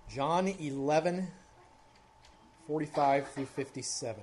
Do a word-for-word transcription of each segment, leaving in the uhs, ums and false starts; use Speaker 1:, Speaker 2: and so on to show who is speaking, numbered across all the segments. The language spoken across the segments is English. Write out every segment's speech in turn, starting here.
Speaker 1: John eleven, forty-five through fifty-seven.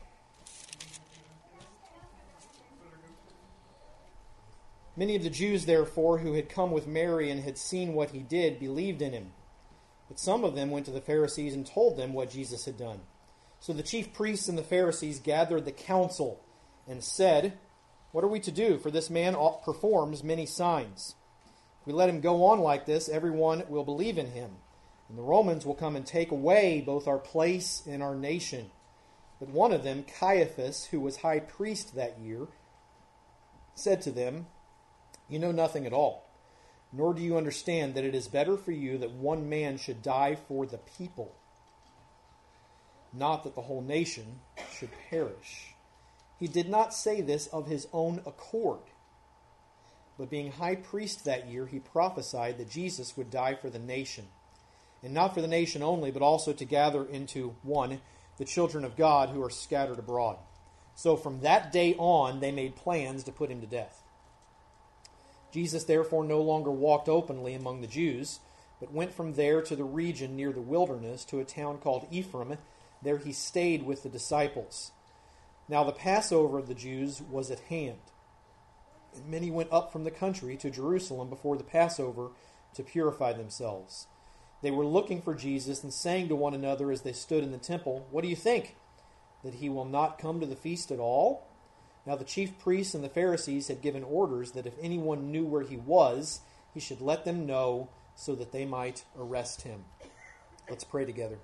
Speaker 1: Many of the Jews, therefore, who had come with Mary and had seen what he did, believed in him. But some of them went to the Pharisees and told them what Jesus had done. So the chief priests and the Pharisees gathered the council and said, "What are we to do? For this man performs many signs. If we let him go on like this, everyone will believe in him. And the Romans will come and take away both our place and our nation." But one of them, Caiaphas, who was high priest that year, said to them, "You know nothing at all, nor do you understand that it is better for you that one man should die for the people, not that the whole nation should perish." He did not say this of his own accord, but being high priest that year, he prophesied that Jesus would die for the nation, and not for the nation only, but also to gather into one the children of God who are scattered abroad. So from that day on, they made plans to put him to death. Jesus therefore no longer walked openly among the Jews, but went from there to the region near the wilderness, to a town called Ephraim. There he stayed with the disciples. Now the Passover of the Jews was at hand, and many went up from the country to Jerusalem before the Passover to purify themselves. They were looking for Jesus and saying to one another as they stood in the temple, "What do you think? That he will not come to the feast at all?" Now the chief priests and the Pharisees had given orders that if anyone knew where he was, he should let them know so that they might arrest him. Let's pray together.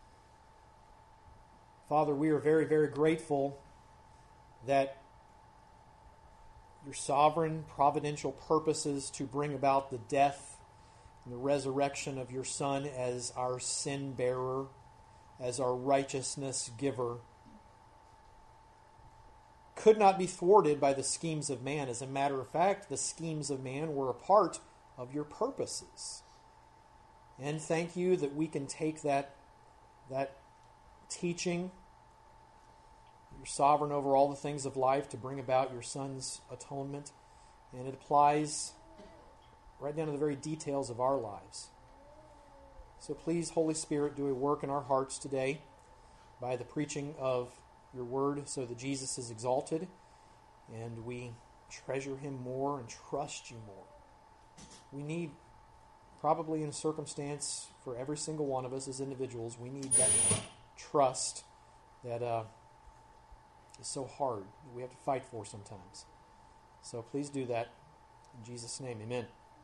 Speaker 1: Father, we are very, very grateful that your sovereign, providential purposes to bring about the death and the resurrection of your Son as our sin bearer, as our righteousness giver, could not be thwarted by the schemes of man. As a matter of fact, the schemes of man were a part of your purposes. And thank you that we can take that, that teaching, you're sovereign over all the things of life, to bring about your Son's atonement. And it applies right down to the very details of our lives. So please, Holy Spirit, do a work in our hearts today by the preaching of your word, so that Jesus is exalted and we treasure him more and trust you more. We need, probably in circumstance for every single one of us as individuals, we need that trust that uh, is so hard that we have to fight for sometimes. So please do that. In Jesus' name, amen.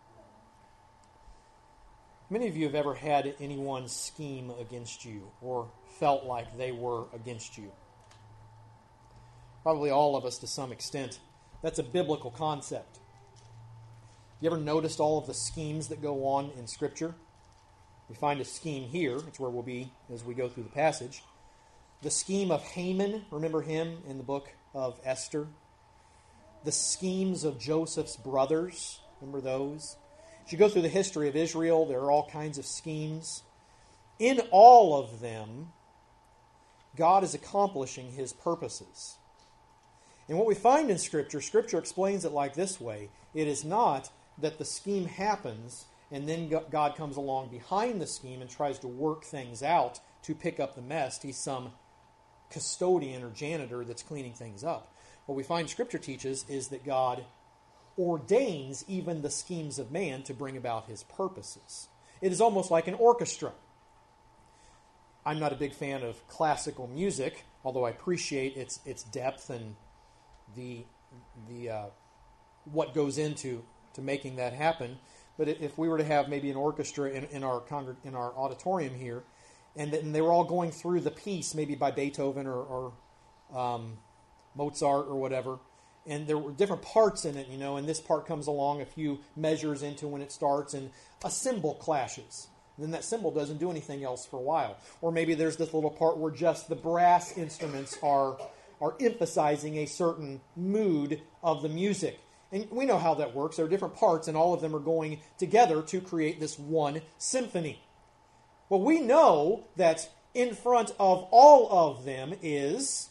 Speaker 1: Many of you have ever had anyone scheme against you or felt like they were against you. Probably all of us to some extent. That's a biblical concept. You ever noticed all of the schemes that go on in Scripture? We find a scheme here. It's where we'll be as we go through the passage. The scheme of Haman, remember him in the book of Esther? The schemes of Joseph's brothers, remember those? As you go through the history of Israel, there are all kinds of schemes. In all of them, God is accomplishing his purposes. And what we find in Scripture, Scripture explains it like this way. It is not that the scheme happens and then God comes along behind the scheme and tries to work things out to pick up the mess. He's some custodian or janitor that's cleaning things up. What we find Scripture teaches is that God ordains even the schemes of man to bring about his purposes. It is almost like an orchestra. I'm not a big fan of classical music, although I appreciate its its depth and the the uh, what goes into to making that happen. But if we were to have maybe an orchestra in, in our congreg- in our auditorium here, and, and they were all going through the piece, maybe by Beethoven or, or um, Mozart or whatever, and there were different parts in it, you know, and this part comes along a few measures into when it starts, and a cymbal clashes. And then that cymbal doesn't do anything else for a while. Or maybe there's this little part where just the brass instruments are are emphasizing a certain mood of the music. And we know how that works. There are different parts, and all of them are going together to create this one symphony. Well, we know that in front of all of them is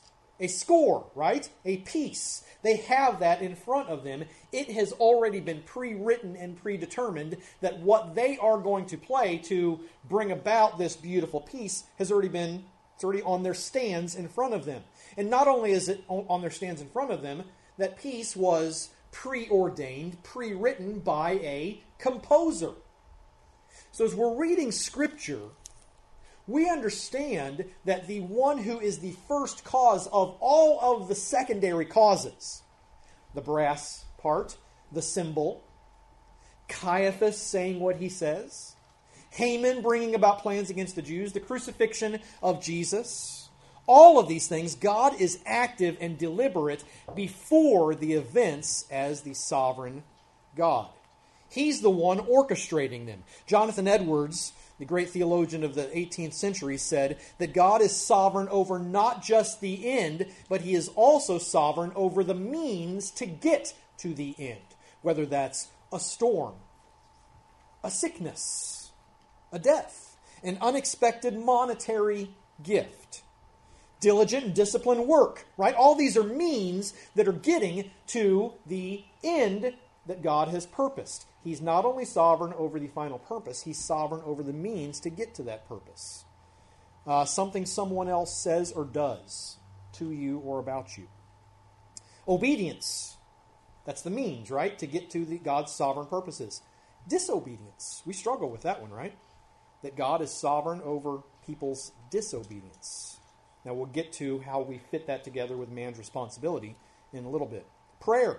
Speaker 1: a score, right? A piece. They have that in front of them. It has already been pre-written and predetermined that what they are going to play to bring about this beautiful piece has already been, it's already on their stands in front of them. And not only is it on their stands in front of them, that piece was preordained, pre-written by a composer. So as we're reading Scripture, we understand that the one who is the first cause of all of the secondary causes, the brass part, the cymbal, Caiaphas saying what he says, Haman bringing about plans against the Jews, the crucifixion of Jesus, all of these things, God is active and deliberate before the events as the sovereign God. He's the one orchestrating them. Jonathan Edwards, the great theologian of the eighteenth century, said that God is sovereign over not just the end, but he is also sovereign over the means to get to the end. Whether that's a storm, a sickness, a death, an unexpected monetary gift, diligent and disciplined work, right? All these are means that are getting to the end that God has purposed. He's not only sovereign over the final purpose, he's sovereign over the means to get to that purpose. Uh, something someone else says or does to you or about you. Obedience. That's the means, right? To get to the, God's sovereign purposes. Disobedience. We struggle with that one, right? That God is sovereign over people's disobedience. Now we'll get to how we fit that together with man's responsibility in a little bit. Prayer.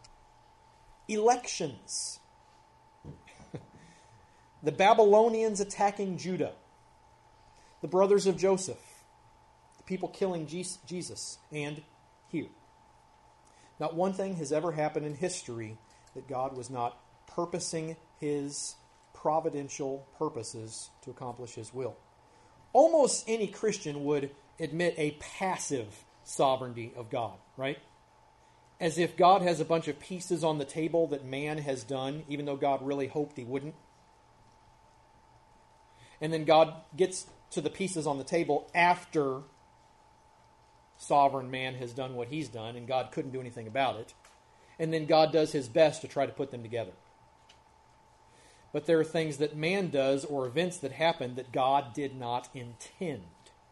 Speaker 1: Elections. The Babylonians attacking Judah. The brothers of Joseph. The people killing Jesus. And here. Not one thing has ever happened in history that God was not purposing his providential purposes to accomplish his will. Almost any Christian would admit a passive sovereignty of God, right? As if God has a bunch of pieces on the table that man has done, even though God really hoped he wouldn't. And then God gets to the pieces on the table after sovereign man has done what he's done, and God couldn't do anything about it. And then God does his best to try to put them together. But there are things that man does or events that happen that God did not intend.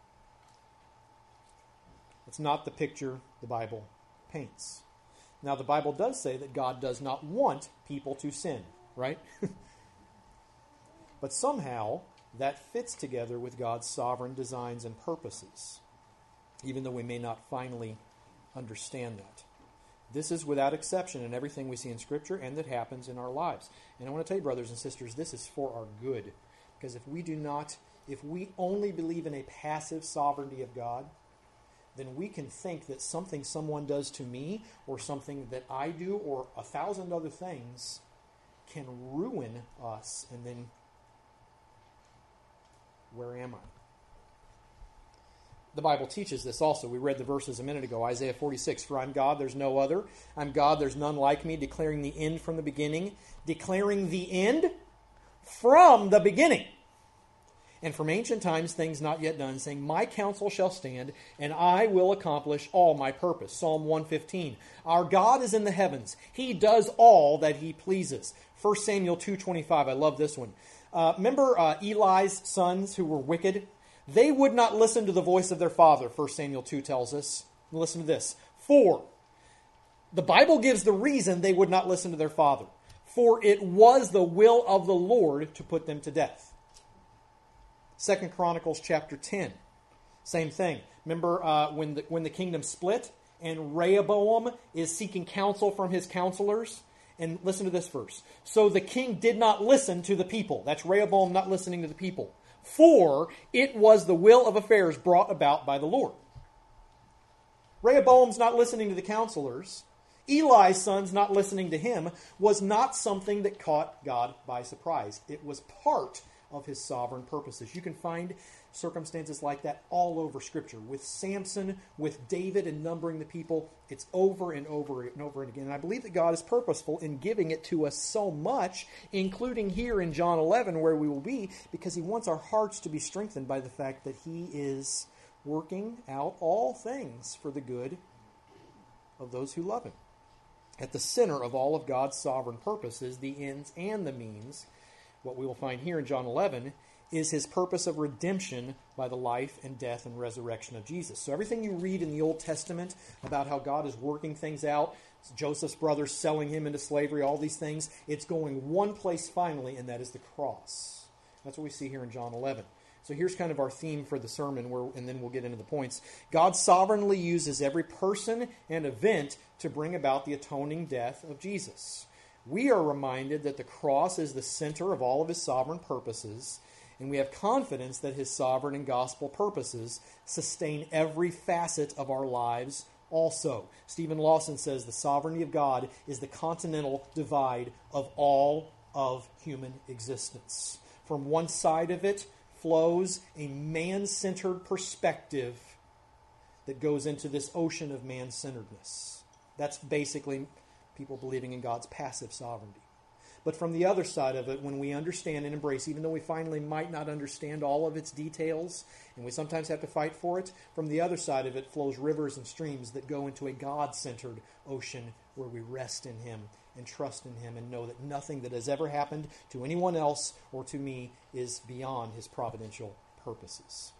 Speaker 1: It's not the picture the Bible paints. Now, the Bible does say that God does not want people to sin, right? But somehow that fits together with God's sovereign designs and purposes, even though we may not finally understand that. This is without exception in everything we see in Scripture and that happens in our lives. And I want to tell you, brothers and sisters, this is for our good. Because if we do not, if we only believe in a passive sovereignty of God, then we can think that something someone does to me or something that I do or a thousand other things can ruin us. And then, where am I? The Bible teaches this also. We read the verses a minute ago, Isaiah forty-six. For I'm God, there's no other. I'm God, there's none like me, declaring the end from the beginning. Declaring the end from the beginning. And from ancient times, things not yet done, saying, my counsel shall stand, and I will accomplish all my purpose. Psalm one fifteen. Our God is in the heavens. He does all that he pleases. First Samuel two twenty-five. I love this one. Uh, remember uh, Eli's sons who were wicked? They would not listen to the voice of their father, First Samuel two tells us. Listen to this. For, the Bible gives the reason they would not listen to their father. For it was the will of the Lord to put them to death. Second Chronicles chapter ten. Same thing. Remember uh, when, the, when the kingdom split and Rehoboam is seeking counsel from his counselors? And listen to this verse. So the king did not listen to the people. That's Rehoboam not listening to the people. For it was the will of affairs brought about by the Lord. Rehoboam's not listening to the counselors. Eli's sons not listening to him was not something that caught God by surprise. It was part of his sovereign purposes. You can find circumstances like that all over Scripture. With Samson, with David and numbering the people, it's over and over and over and again. And I believe that God is purposeful in giving it to us so much, including here in John eleven where we will be, because he wants our hearts to be strengthened by the fact that he is working out all things for the good of those who love him. At the center of all of God's sovereign purposes, the ends and the means, what we will find here in John eleven, is his purpose of redemption by the life and death and resurrection of Jesus. So everything you read in the Old Testament about how God is working things out, Joseph's brothers selling him into slavery, all these things, it's going one place finally, and that is the cross. That's what we see here in John eleven. So here's kind of our theme for the sermon, where, and then we'll get into the points. God sovereignly uses every person and event to bring about the atoning death of Jesus. We are reminded that the cross is the center of all of his sovereign purposes, and we have confidence that his sovereign and gospel purposes sustain every facet of our lives also. Stephen Lawson says the sovereignty of God is the continental divide of all of human existence. From one side of it flows a man-centered perspective that goes into this ocean of man-centeredness. That's basically people believing in God's passive sovereignty. But from the other side of it, when we understand and embrace, even though we finally might not understand all of its details, and we sometimes have to fight for it, from the other side of it flows rivers and streams that go into a God-centered ocean where we rest in him and trust in him and know that nothing that has ever happened to anyone else or to me is beyond his providential purposes.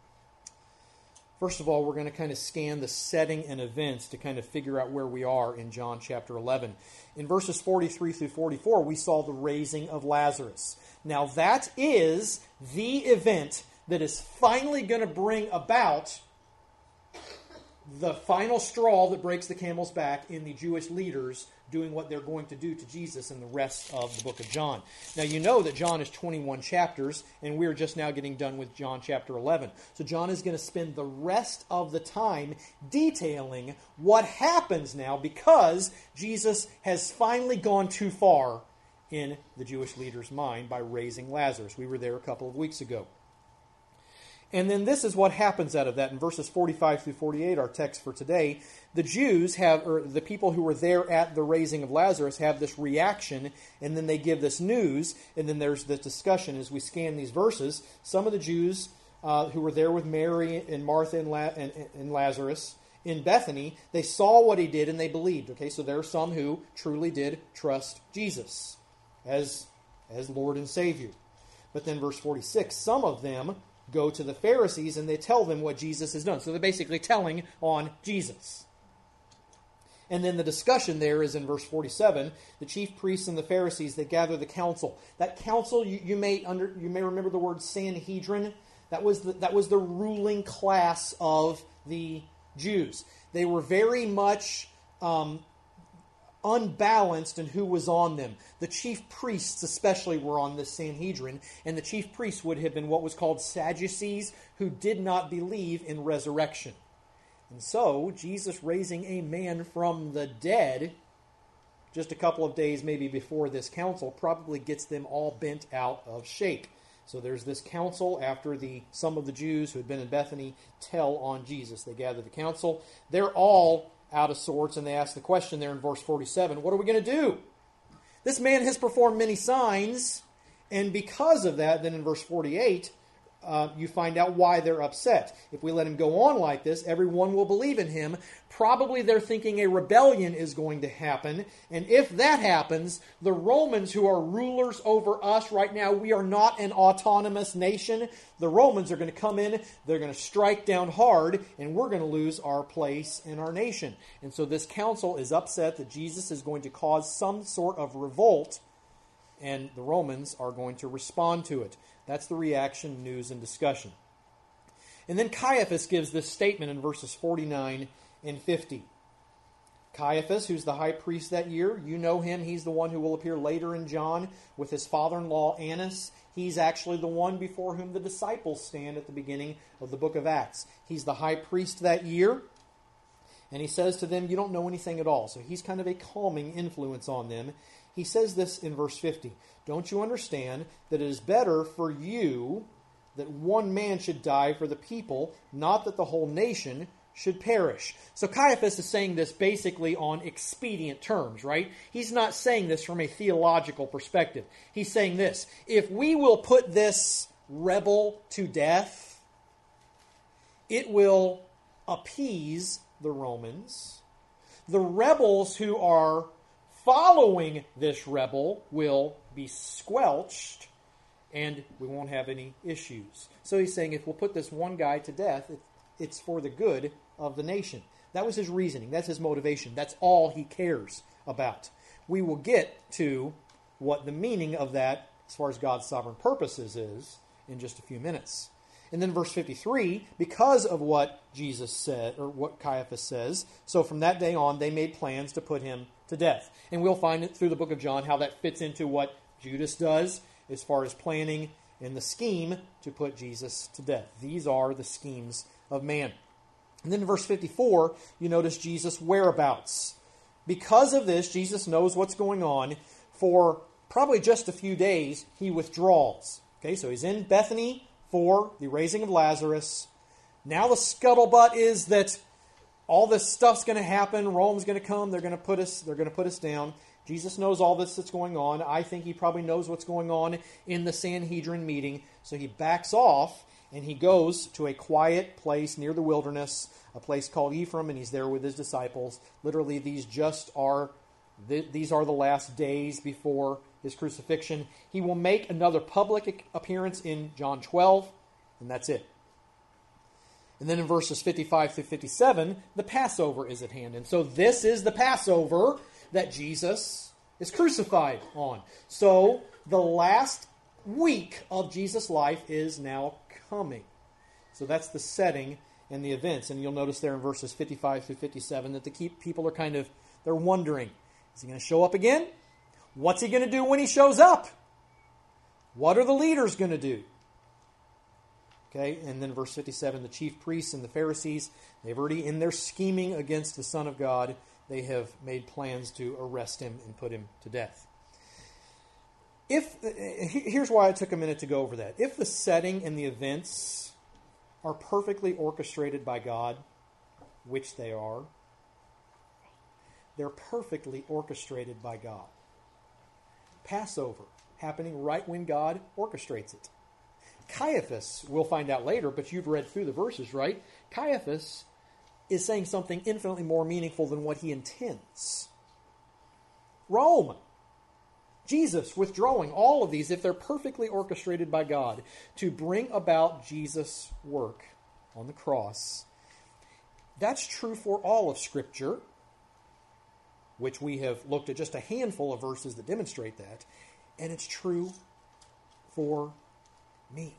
Speaker 1: First of all, we're going to kind of scan the setting and events to kind of figure out where we are in John chapter eleven. In verses forty-three through forty-four, we saw the raising of Lazarus. Now that is the event that is finally going to bring about the final straw that breaks the camel's back in the Jewish leaders doing what they're going to do to Jesus in the rest of the book of John. Now, you know that John is twenty-one chapters, and we're just now getting done with John chapter eleven. So John is going to spend the rest of the time detailing what happens now because Jesus has finally gone too far in the Jewish leaders' mind by raising Lazarus. We were there a couple of weeks ago. And then this is what happens out of that. In verses forty-five through forty-eight, our text for today, the Jews have, or the people who were there at the raising of Lazarus have this reaction, and then they give this news, and then there's this discussion as we scan these verses. Some of the Jews uh, who were there with Mary and Martha and, La- and, and Lazarus in Bethany, they saw what he did and they believed. Okay, so there are some who truly did trust Jesus as, as Lord and Savior. But then verse forty-six, some of them go to the Pharisees and they tell them what Jesus has done. So they're basically telling on Jesus. And then the discussion there is in verse forty-seven. The chief priests and the Pharisees, they gather the council. That council, you, you may under you may remember the word Sanhedrin. That was the, that was the ruling class of the Jews. They were very much um, unbalanced in who was on them. The chief priests especially were on this Sanhedrin, and the chief priests would have been what was called Sadducees, who did not believe in resurrection. And so, Jesus raising a man from the dead, just a couple of days maybe before this council, probably gets them all bent out of shape. So there's this council after the some of the Jews who had been in Bethany tell on Jesus. They gather the council. They're all out of sorts, and they ask the question there in verse forty-seven, what are we going to do? This man has performed many signs, and because of that, then in verse forty-eight, uh, you find out why they're upset. If we let him go on like this, everyone will believe in him. Probably they're thinking a rebellion is going to happen, and if that happens, the Romans who are rulers over us right now, we are not an autonomous nation. The Romans are going to come in, they're going to strike down hard, and we're going to lose our place in our nation. And so this council is upset that Jesus is going to cause some sort of revolt, and the Romans are going to respond to it. That's the reaction, news, and discussion. And then Caiaphas gives this statement in verses forty-nine and fifty. Caiaphas, who's the high priest that year, you know him. He's the one who will appear later in John with his father-in-law Annas. He's actually the one before whom the disciples stand at the beginning of the book of Acts. He's the high priest that year. And he says to them, you don't know anything at all. So he's kind of a calming influence on them. He says this in verse fifty. Don't you understand that it is better for you that one man should die for the people, not that the whole nation should perish? So Caiaphas is saying this basically on expedient terms, right? He's not saying this from a theological perspective. He's saying this, if we will put this rebel to death, It will appease the Romans. The rebels who are following this rebel will be squelched, and we won't have any issues. So he's saying if we'll put this one guy to death, it's for the good of the nation. That was his reasoning. That's his motivation. That's all he cares about. We will get to what the meaning of that, as far as God's sovereign purposes, is in just a few minutes. And then verse fifty-three, because of what Jesus said, or what Caiaphas says, so from that day on they made plans to put him to death. And we'll find it through the book of John how that fits into what Judas does as far as planning and the scheme to put Jesus to death. These are the schemes of man. And then in verse fifty-four, you notice Jesus' whereabouts. Because of this, Jesus knows what's going on. For probably just a few days, he withdraws. Okay, so he's in Bethany for the raising of Lazarus. Now the scuttlebutt is that all this stuff's going to happen. Rome's going to come. They're going to put us. They're going to put us down. Jesus knows all this that's going on. I think he probably knows what's going on in the Sanhedrin meeting. So he backs off and he goes to a quiet place near the wilderness, a place called Ephraim, and he's there with his disciples. Literally, these just are these are the last days before his crucifixion. He will make another public appearance in John twelve, and that's it. And then in verses fifty-five through fifty-seven, the Passover is at hand. And so this is the Passover that Jesus is crucified on. So the last week of Jesus' life is now coming. So that's the setting and the events. And you'll notice there in verses fifty-five through fifty-seven that the people are kind of, they're wondering, is he going to show up again? What's he going to do when he shows up? What are the leaders going to do? Okay, and then verse fifty-seven, the chief priests and the Pharisees, they've already, in their scheming against the Son of God, they have made plans to arrest him and put him to death. If here's why I took a minute to go over that. If the setting and the events are perfectly orchestrated by God, which they are, they're perfectly orchestrated by God. Passover, happening right when God orchestrates it. Caiaphas, we'll find out later, but you've read through the verses, right? Caiaphas is saying something infinitely more meaningful than what he intends. Rome, Jesus withdrawing, all of these, if they're perfectly orchestrated by God to bring about Jesus' work on the cross, that's true for all of Scripture, which we have looked at just a handful of verses that demonstrate that, and it's true for me.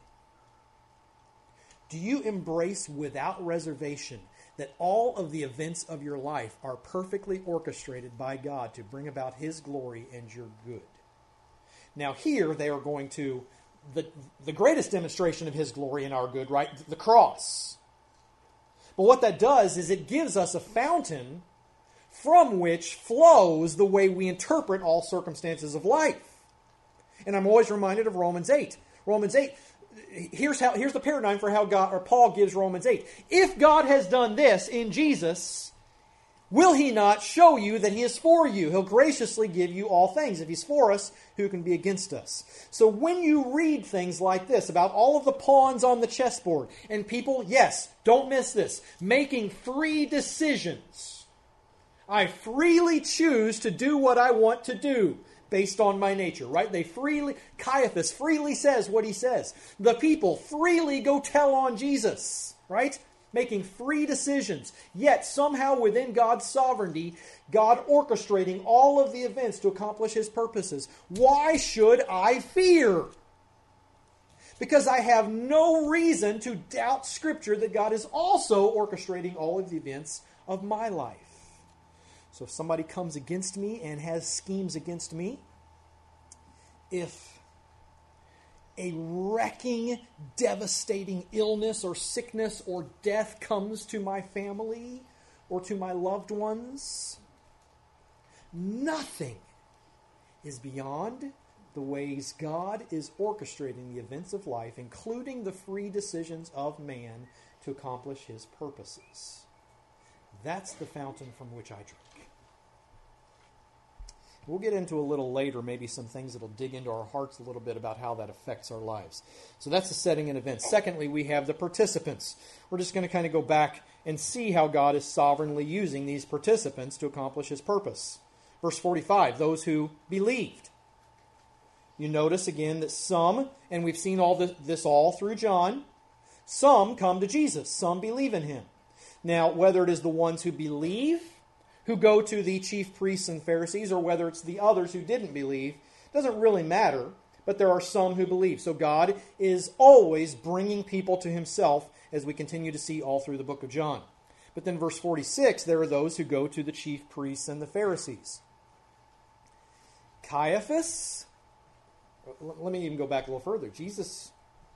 Speaker 1: Do you embrace without reservation that all of the events of your life are perfectly orchestrated by God to bring about His glory and your good? Now here they are going to, the, the greatest demonstration of His glory and our good, right? The cross. But what that does is it gives us a fountain from which flows the way we interpret all circumstances of life. And I'm always reminded of Romans eight. Romans eight, here's how here's the paradigm for how God or Paul gives Romans eight. If God has done this in Jesus, will He not show you that He is for you? He'll graciously give you all things. If He's for us, who can be against us? So when you read things like this about all of the pawns on the chessboard, and people, yes, don't miss this, making free decisions. I freely choose to do what I want to do based on my nature, right? They freely, Caiaphas freely says what he says. The people freely go tell on Jesus, right? Making free decisions. Yet somehow within God's sovereignty, God orchestrating all of the events to accomplish His purposes. Why should I fear? Because I have no reason to doubt Scripture that God is also orchestrating all of the events of my life. So if somebody comes against me and has schemes against me, if a wrecking, devastating illness or sickness or death comes to my family or to my loved ones, nothing is beyond the ways God is orchestrating the events of life, including the free decisions of man to accomplish His purposes. That's the fountain from which I drink. We'll get into a little later maybe some things that will dig into our hearts a little bit about how that affects our lives. So that's the setting and events. Secondly, we have the participants. We're just going to kind of go back and see how God is sovereignly using these participants to accomplish his purpose. Verse forty-five, those who believed. You notice again that some, and we've seen all this, this all through John, some come to Jesus. Some believe in him. Now, whether it is the ones who believe, who go to the chief priests and Pharisees, or whether it's the others who didn't believe, doesn't really matter, but there are some who believe. So God is always bringing people to himself, as we continue to see all through the book of John. But then verse forty-six, there are those who go to the chief priests and the Pharisees. Caiaphas, let me even go back a little further. Jesus,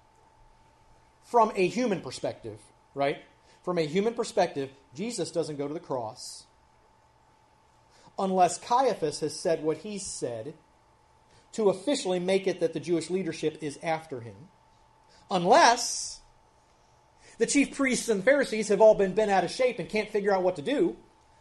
Speaker 1: from a human perspective, right? From a human perspective, Jesus doesn't go to the cross unless Caiaphas has said what he said to officially make it that the Jewish leadership is after him. Unless the chief priests and Pharisees have all been bent out of shape and can't figure out what to do.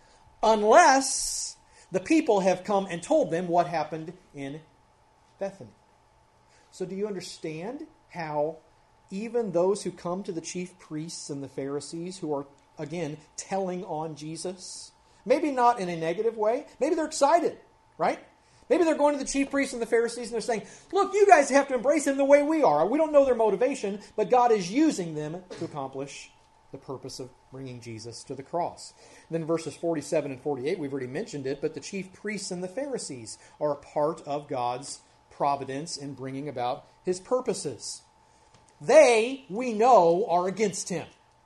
Speaker 1: Unless the people have come and told them what happened in Bethany. So do you understand how even those who come to the chief priests and the Pharisees, who are, again, telling on Jesus, maybe not in a negative way, maybe they're excited, right? Maybe they're going to the chief priests and the Pharisees and they're saying, look, you guys have to embrace him the way we are. We don't know their motivation, but God is using them to accomplish the purpose of bringing Jesus to the cross. And then verses forty-seven and forty-eight, we've already mentioned it, but the chief priests and the Pharisees are a part of God's providence in bringing about his purposes. They, we know, are against him.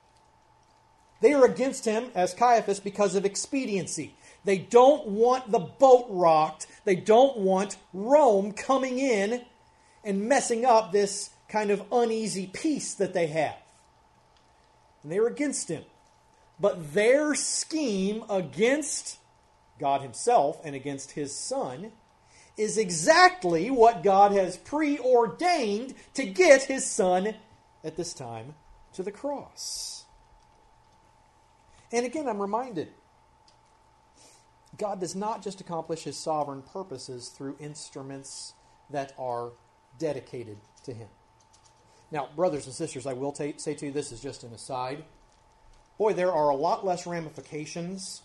Speaker 1: They are against him, as Caiaphas, because of expediency. They don't want the boat rocked. They don't want Rome coming in and messing up this kind of uneasy peace that they have. And they're against him. But their scheme against God himself and against his Son is exactly what God has preordained to get his Son at this time to the cross. And again, I'm reminded, God does not just accomplish his sovereign purposes through instruments that are dedicated to him. Now, brothers and sisters, I will t- say to you, this is just an aside. Boy, there are a lot less ramifications,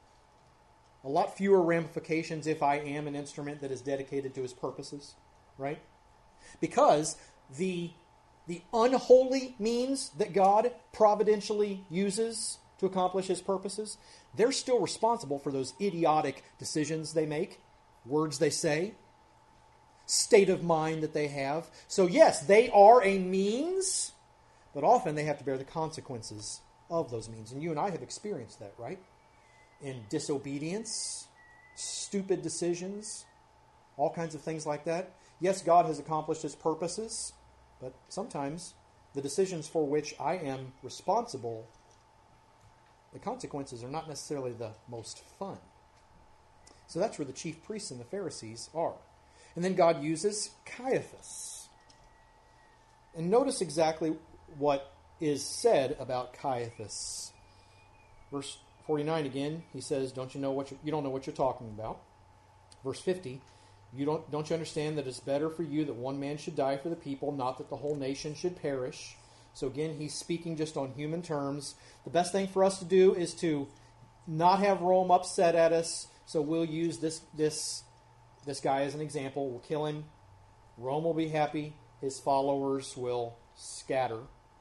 Speaker 1: a lot fewer ramifications if I am an instrument that is dedicated to his purposes, right? Because the, the unholy means that God providentially uses to accomplish his purposes, they're still responsible for those idiotic decisions they make, words they say, state of mind that they have. So yes, they are a means, but often they have to bear the consequences of those means. And you and I have experienced that, right? In disobedience, stupid decisions, all kinds of things like that. Yes, God has accomplished his purposes, but sometimes the decisions for which I am responsible, the consequences are not necessarily the most fun. So that's where the chief priests and the Pharisees are. And then God uses Caiaphas. And notice exactly what is said about Caiaphas. Verse forty-nine again, he says, "Don't you know what you, you don't know what you're talking about?" Verse fifty, "You don't don't you understand that it's better for you that one man should die for the people, not that the whole nation should perish?" So again, he's speaking just on human terms. The best thing for us to do is to not have Rome upset at us. So we'll use this this this guy as an example. We'll kill him. Rome will be happy. His followers will scatter.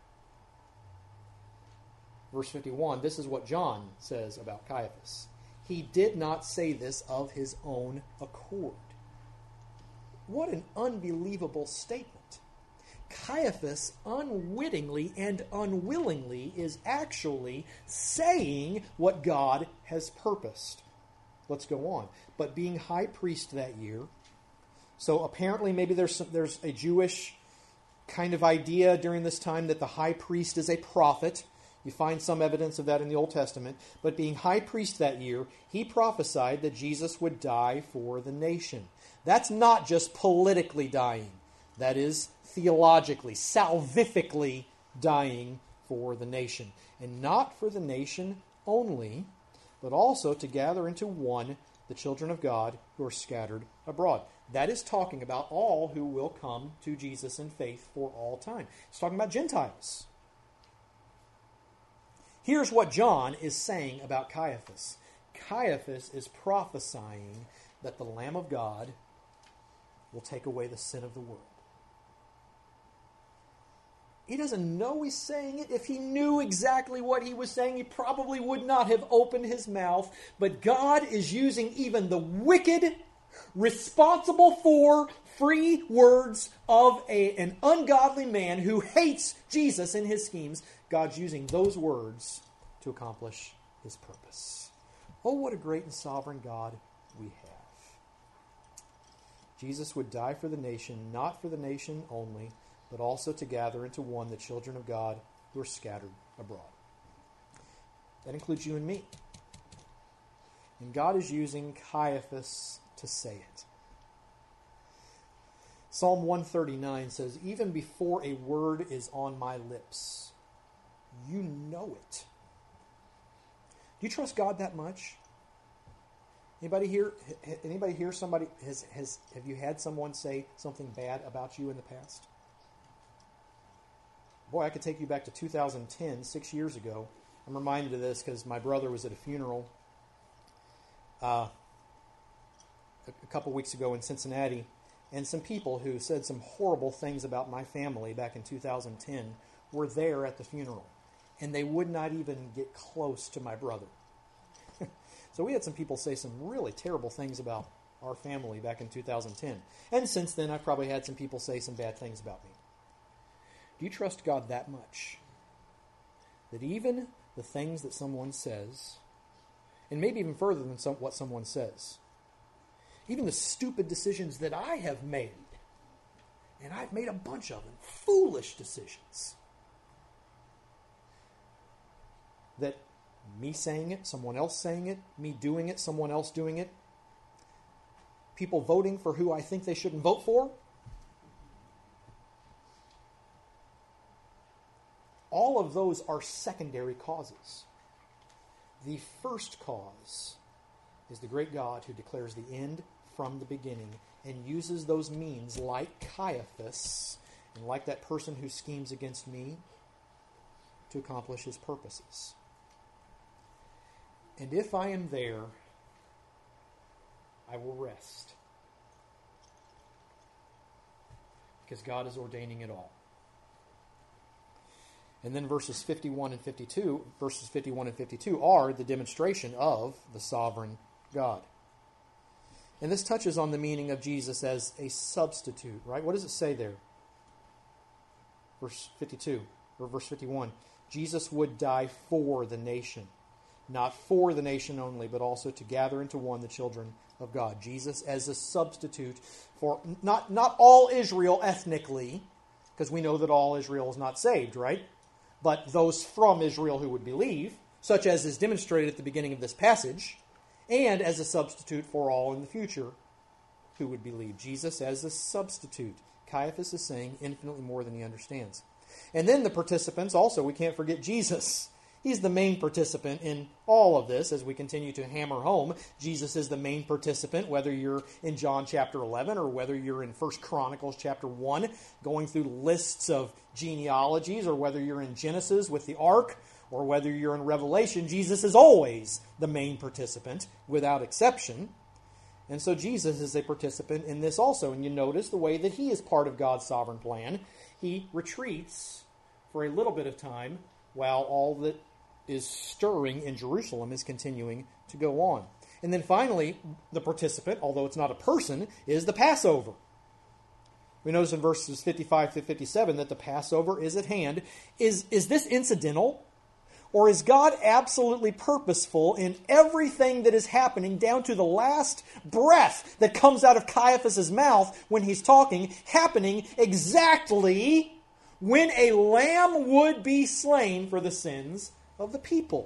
Speaker 1: Verse fifty-one, this is what John says about Caiaphas. He did not say this of his own accord. What an unbelievable statement. Caiaphas unwittingly and unwillingly is actually saying what God has purposed. Let's go on. But being high priest that year, so apparently maybe there's some, there's a Jewish kind of idea during this time that the high priest is a prophet. You find some evidence of that in the Old Testament. But being high priest that year, he prophesied that Jesus would die for the nation. That's not just politically dying. That is theologically, salvifically dying for the nation. And not for the nation only, but also to gather into one the children of God who are scattered abroad. That is talking about all who will come to Jesus in faith for all time. It's talking about Gentiles. Here's what John is saying about Caiaphas. Caiaphas is prophesying that the Lamb of God will take away the sin of the world. He doesn't know he's saying it. If he knew exactly what he was saying, he probably would not have opened his mouth. But God is using even the wicked, responsible for free words of a, an ungodly man who hates Jesus in his schemes. God's using those words to accomplish his purpose. Oh, what a great and sovereign God we have. Jesus would die for the nation, not for the nation only, but also to gather into one the children of God who are scattered abroad. That includes you and me. And God is using Caiaphas to say it. Psalm one thirty-nine says, even before a word is on my lips, you know it. Do you trust God that much? Anybody here? Anybody here? Somebody has has have you had someone say something bad about you in the past? Boy, I could take you back to two thousand ten, six years ago. I'm reminded of this because my brother was at a funeral uh, a couple weeks ago in Cincinnati, and some people who said some horrible things about my family back in two thousand ten were there at the funeral, and they would not even get close to my brother. So we had some people say some really terrible things about our family back in two thousand ten. And since then, I've probably had some people say some bad things about me. Do you trust God that much? That even the things that someone says, and maybe even further than some, what someone says, even the stupid decisions that I have made, and I've made a bunch of them, foolish decisions, that me saying it, someone else saying it, me doing it, someone else doing it, people voting for who I think they shouldn't vote for, all of those are secondary causes. The first cause is the great God who declares the end from the beginning and uses those means like Caiaphas and like that person who schemes against me to accomplish his purposes. And if I am there, I will rest. Because God is ordaining it all. And then verses fifty-one and fifty-two, verses fifty-one and fifty-two are the demonstration of the sovereign God. And this touches on the meaning of Jesus as a substitute, right? What does it say there? Verse fifty-two, or verse fifty-one. Jesus would die for the nation. Not for the nation only, but also to gather into one the children of God. Jesus as a substitute for not, not all Israel ethnically, because we know that all Israel is not saved, right? But those from Israel who would believe, such as is demonstrated at the beginning of this passage, and as a substitute for all in the future who would believe. Jesus as a substitute. Caiaphas is saying infinitely more than he understands. And then the participants also, we can't forget Jesus. He's the main participant in all of this as we continue to hammer home. Jesus is the main participant, whether you're in John chapter eleven or whether you're in First Chronicles chapter one, going through lists of genealogies, or whether you're in Genesis with the ark, or whether you're in Revelation. Jesus is always the main participant, without exception. And so Jesus is a participant in this also. And you notice the way that he is part of God's sovereign plan. He retreats for a little bit of time while all that is stirring in Jerusalem is continuing to go on. And then finally, the participant, although it's not a person, is the Passover. We notice in verses fifty-five to fifty-seven that the Passover is at hand. Is, is this incidental? Or is God absolutely purposeful in everything that is happening down to the last breath that comes out of Caiaphas' mouth when he's talking, happening exactly when a lamb would be slain for the sins of the people?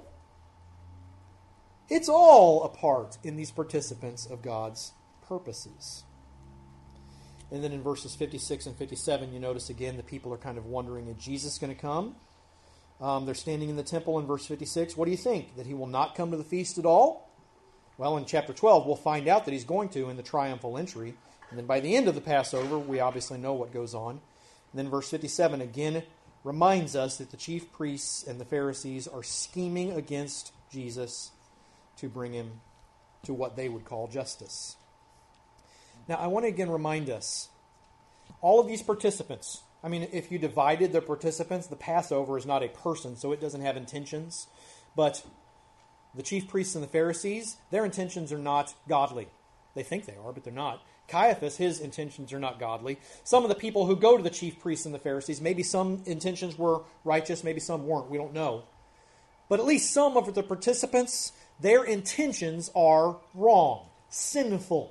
Speaker 1: It's all a part in these participants of God's purposes. And then in verses fifty-six and fifty-seven, you notice again the people are kind of wondering, is Jesus going to come? Um, they're standing in the temple in verse fifty-six. What do you think? That he will not come to the feast at all? Well, in chapter twelve, we'll find out that he's going to in the triumphal entry. And then by the end of the Passover, we obviously know what goes on. And then verse fifty-seven again reminds us that the chief priests and the Pharisees are scheming against Jesus to bring him to what they would call justice. Now, I want to again remind us, all of these participants, I mean, if you divided the participants, the Passover is not a person, so it doesn't have intentions. But the chief priests and the Pharisees, their intentions are not godly. They think they are, but they're not. Caiaphas, his intentions are not godly. Some of the people who go to the chief priests and the Pharisees, maybe some intentions were righteous, maybe some weren't. We don't know. But at least some of the participants, their intentions are wrong, sinful.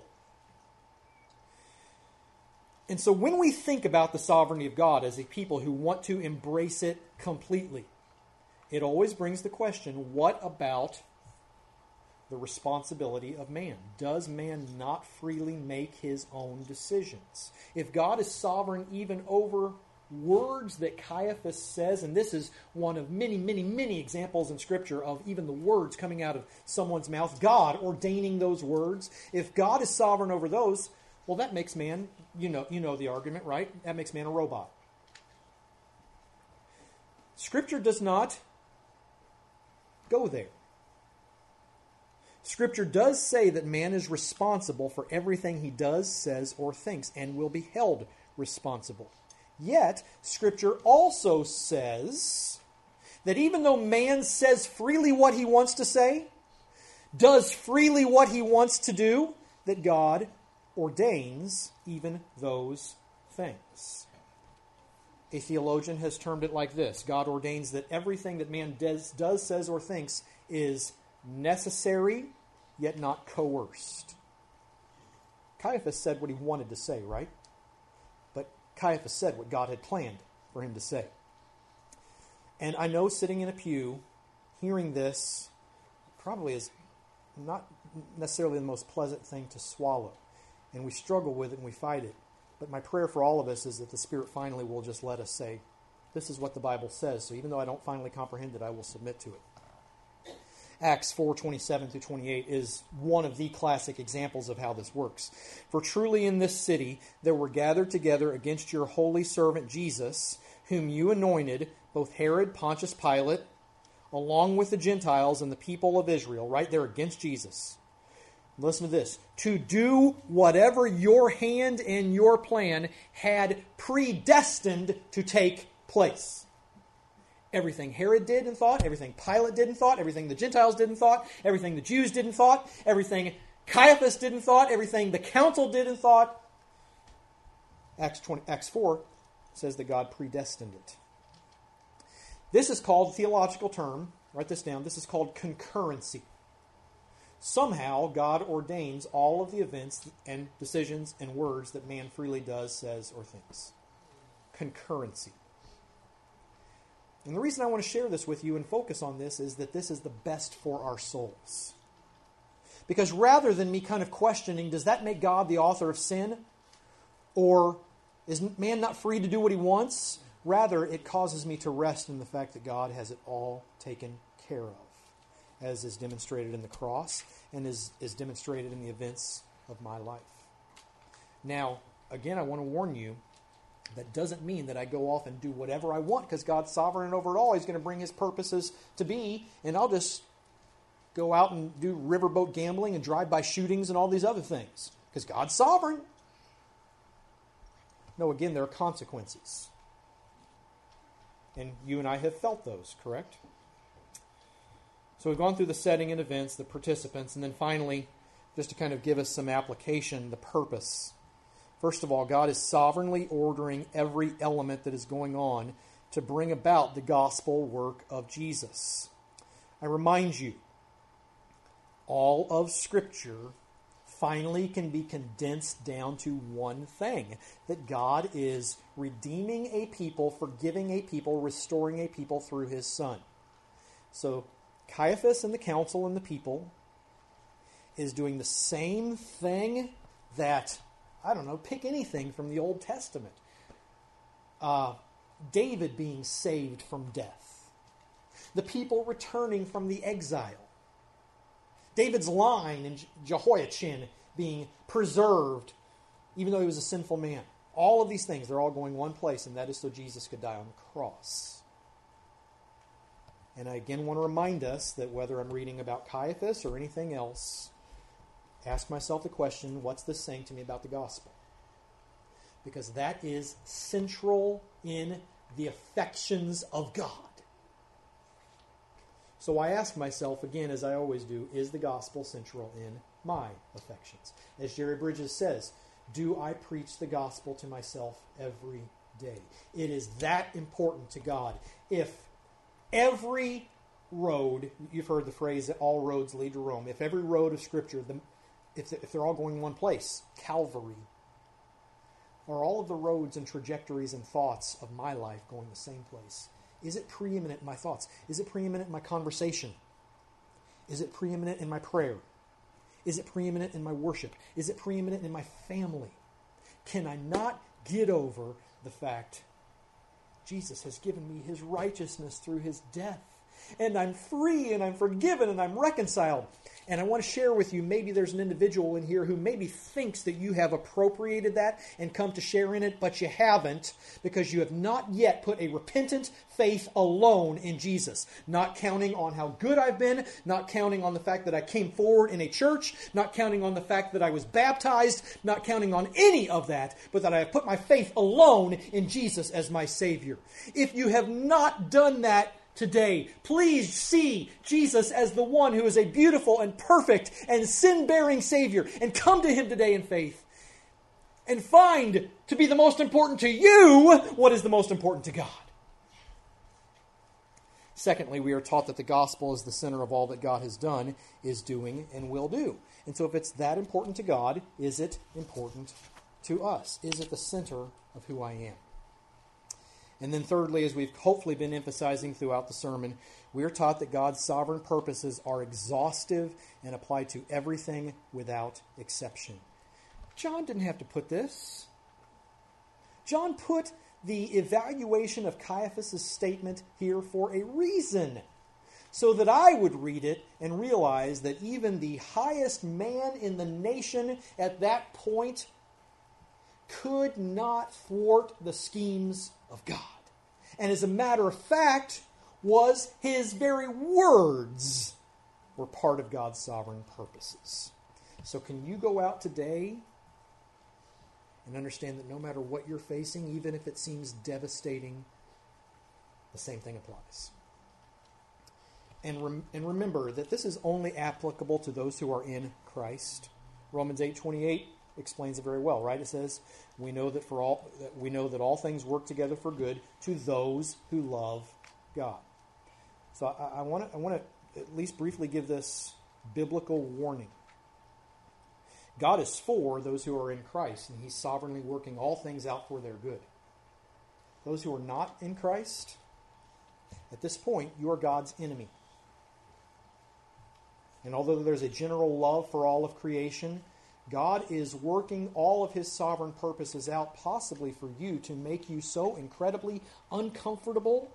Speaker 1: And so when we think about the sovereignty of God as a people who want to embrace it completely, it always brings the question, what about the responsibility of man? Does man not freely make his own decisions? If God is sovereign even over words that Caiaphas says, and this is one of many, many, many examples in Scripture of even the words coming out of someone's mouth, God ordaining those words. If God is sovereign over those, well, that makes man, you know, you know the argument, right? That makes man a robot. Scripture does not go there. Scripture does say that man is responsible for everything he does, says, or thinks, and will be held responsible. Yet, Scripture also says that even though man says freely what he wants to say, does freely what he wants to do, that God ordains even those things. A theologian has termed it like this: God ordains that everything that man does, does, says, or thinks is necessary, yet not coerced. Caiaphas said what he wanted to say, right? But Caiaphas said what God had planned for him to say. And I know sitting in a pew, hearing this probably is not necessarily the most pleasant thing to swallow. And we struggle with it and we fight it. But my prayer for all of us is that the Spirit finally will just let us say, this is what the Bible says. So even though I don't finally comprehend it, I will submit to it. Acts four twenty-seven through twenty-eight is one of the classic examples of how this works. For truly in this city there were gathered together against your holy servant Jesus, whom you anointed, both Herod, Pontius Pilate, along with the Gentiles and the people of Israel, right there against Jesus. Listen to this. To do whatever your hand and your plan had predestined to take place. Everything Herod did and thought, everything Pilate did and thought, everything the Gentiles did and thought, everything the Jews did and thought, everything Caiaphas did and thought, everything the council did and thought. Acts, twenty, Acts four says that God predestined it. This is called, a theological term, write this down, this is called concurrency. Somehow, God ordains all of the events and decisions and words that man freely does, says, or thinks. Concurrency. And the reason I want to share this with you and focus on this is that this is the best for our souls. Because rather than me kind of questioning, does that make God the author of sin? Or is man not free to do what he wants? Rather, it causes me to rest in the fact that God has it all taken care of, as is demonstrated in the cross and is, is demonstrated in the events of my life. Now, again, I want to warn you, that doesn't mean that I go off and do whatever I want, because God's sovereign over it all. He's going to bring his purposes to be, and I'll just go out and do riverboat gambling and drive-by shootings and all these other things, because God's sovereign. No, again, there are consequences. And you and I have felt those, correct? So we've gone through the setting and events, the participants, and then finally, just to kind of give us some application, the purpose. First of all, God is sovereignly ordering every element that is going on to bring about the gospel work of Jesus. I remind you, all of Scripture finally can be condensed down to one thing, that God is redeeming a people, forgiving a people, restoring a people through his Son. So Caiaphas and the council and the people is doing the same thing that, I don't know, pick anything from the Old Testament. Uh, David being saved from death. The people returning from the exile. David's line in Jehoiachin being preserved, even though he was a sinful man. All of these things, they're all going one place, and that is so Jesus could die on the cross. And I again want to remind us that whether I'm reading about Caiaphas or anything else, ask myself the question, what's this saying to me about the gospel? Because that is central in the affections of God. So I ask myself, again, as I always do, is the gospel central in my affections? As Jerry Bridges says, do I preach the gospel to myself every day? It is that important to God. If every road, you've heard the phrase that all roads lead to Rome, if every road of Scripture, the, if, if they're all going one place, Calvary, are all of the roads and trajectories and thoughts of my life going the same place? Is it preeminent in my thoughts? Is it preeminent in my conversation? Is it preeminent in my prayer? Is it preeminent in my worship? Is it preeminent in my family? Can I not get over the fact Jesus has given me his righteousness through his death? And I'm free and I'm forgiven and I'm reconciled. And I want to share with you, maybe there's an individual in here who maybe thinks that you have appropriated that and come to share in it, but you haven't, because you have not yet put a repentant faith alone in Jesus. Not counting on how good I've been, not counting on the fact that I came forward in a church, not counting on the fact that I was baptized, not counting on any of that, but that I have put my faith alone in Jesus as my Savior. If you have not done that today, please see Jesus as the one who is a beautiful and perfect and sin-bearing Savior, and come to him today in faith and find to be the most important to you what is the most important to God. Secondly, we are taught that the gospel is the center of all that God has done, is doing, and will do. And so if it's that important to God, is it important to us? Is it the center of who I am? And then thirdly, as we've hopefully been emphasizing throughout the sermon, we are taught that God's sovereign purposes are exhaustive and apply to everything without exception. John didn't have to put this. John put the evaluation of Caiaphas' statement here for a reason, so that I would read it and realize that even the highest man in the nation at that point could not thwart the schemes of God. And as a matter of fact, was his very words were part of God's sovereign purposes. So can you go out today and understand that no matter what you're facing, even if it seems devastating, the same thing applies. And, rem- and remember that this is only applicable to those who are in Christ. Romans eight twenty-eight explains it very well, right? It says, "We know that for all we know that all things work together for good to those who love God." So I, I want to I want to at least briefly give this biblical warning. God is for those who are in Christ, and he's sovereignly working all things out for their good. Those who are not in Christ, at this point, you are God's enemy. And although there's a general love for all of creation, God is working all of his sovereign purposes out, possibly for you, to make you so incredibly uncomfortable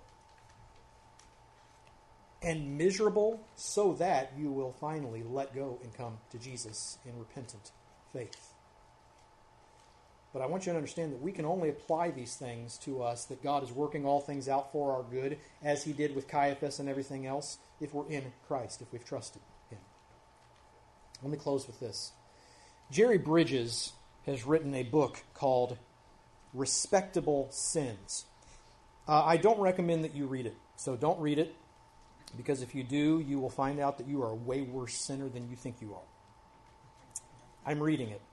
Speaker 1: and miserable so that you will finally let go and come to Jesus in repentant faith. But I want you to understand that we can only apply these things to us, that God is working all things out for our good, as he did with Caiaphas and everything else, if we're in Christ, if we've trusted him. Let me close with this. Jerry Bridges has written a book called Respectable Sins. Uh, I don't recommend that you read it, so don't read it, because if you do, you will find out that you are a way worse sinner than you think you are. I'm reading it.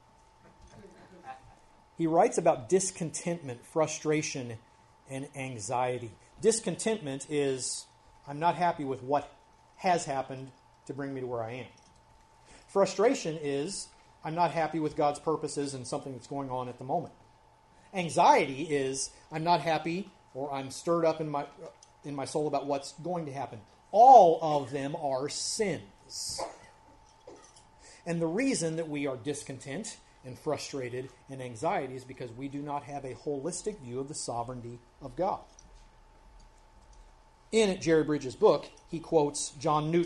Speaker 1: He writes about discontentment, frustration, and anxiety. Discontentment is, I'm not happy with what has happened to bring me to where I am. Frustration is, I'm not happy with God's purposes and something that's going on at the moment. Anxiety is, I'm not happy or I'm stirred up in my in my soul about what's going to happen. All of them are sins. And the reason that we are discontent and frustrated and anxiety is because we do not have a holistic view of the sovereignty of God. In Jerry Bridges' book, he quotes John Newton,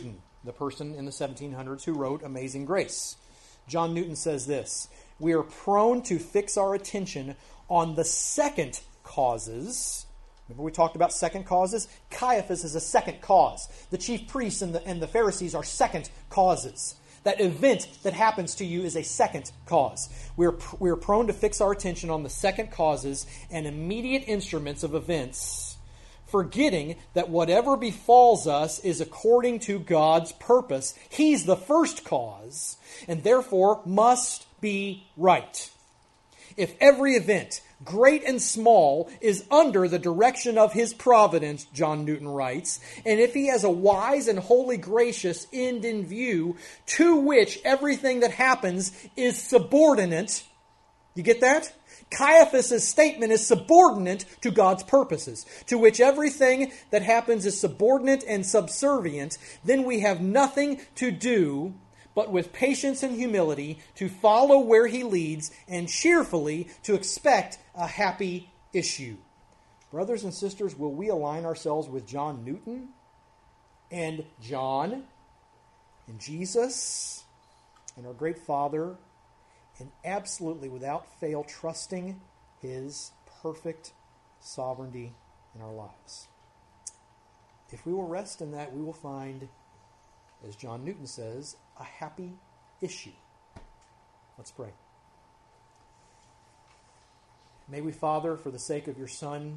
Speaker 1: the person in the seventeen hundreds who wrote Amazing Grace. John Newton says this: "We are prone to fix our attention on the second causes." Remember we talked about second causes? Caiaphas is a second cause. The chief priests and the, and the Pharisees are second causes. That event that happens to you is a second cause. We're, we're prone to fix our attention on the second causes and immediate instruments of events, forgetting that whatever befalls us is according to God's purpose. He's the first cause, and therefore must be right. If every event, great and small, is under the direction of His providence, John Newton writes, and if He has a wise and wholly gracious end in view, to which everything that happens is subordinate, you get that? Caiaphas' statement is subordinate to God's purposes, to which everything that happens is subordinate and subservient, then we have nothing to do but with patience and humility to follow where He leads and cheerfully to expect a happy issue. Brothers and sisters, will we align ourselves with John Newton and John and Jesus and our great Father, and absolutely without fail trusting His perfect sovereignty in our lives? If we will rest in that, we will find, as John Newton says, a happy issue. Let's pray. May we, Father, for the sake of your Son,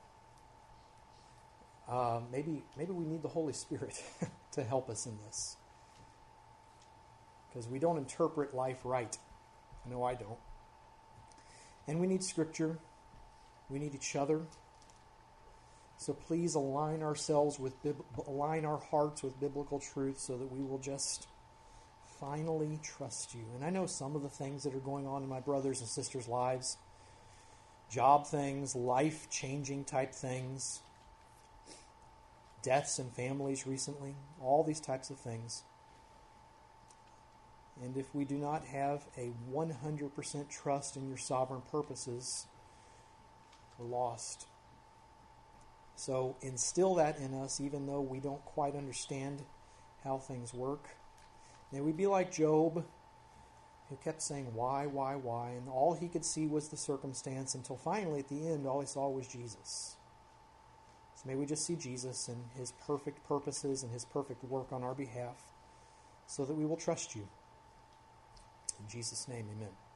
Speaker 1: uh, maybe, maybe we need the Holy Spirit to help us in this, because we don't interpret life right. I know I don't. And we need Scripture. We need each other. So please align ourselves with, align our hearts with biblical truth so that we will just finally trust you. And I know some of the things that are going on in my brothers and sisters' lives, job things, life-changing type things, deaths in families recently, all these types of things. And if we do not have a one hundred percent trust in your sovereign purposes, we're lost. So instill that in us, even though we don't quite understand how things work. May we be like Job, who kept saying, why, why, why? And all he could see was the circumstance, until finally, at the end, all he saw was Jesus. So may we just see Jesus and His perfect purposes and His perfect work on our behalf, so that we will trust you. In Jesus' name, amen.